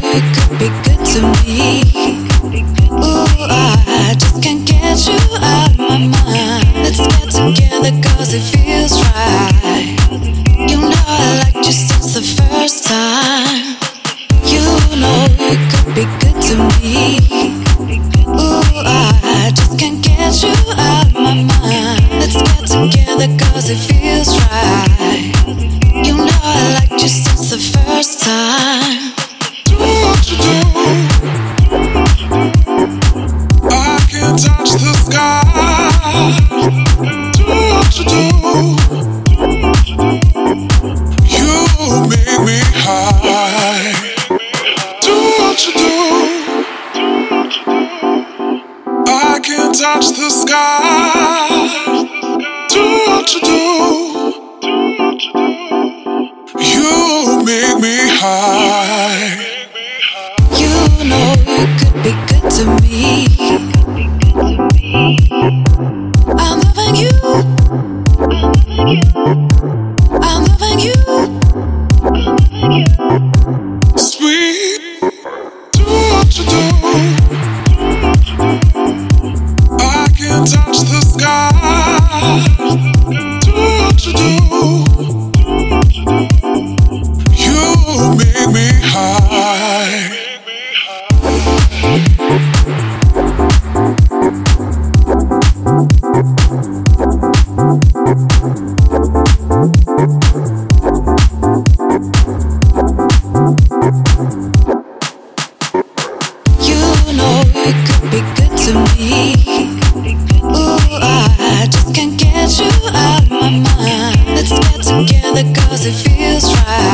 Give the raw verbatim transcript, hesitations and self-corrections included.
you could be good to me. Ooh, I just can't get you out of my mind. Let's get together cause it feels right. You know I liked you since the first time. You know you could be good to me. Ooh, I just can't get you out of my mind. Let's get together cause it feels right. You know I liked you since the first time. Do what you do. I can touch the sky. Do what you do. You make me high. Do what you do. I can touch the sky. Do what you do. You make me high. You know you could be good to me.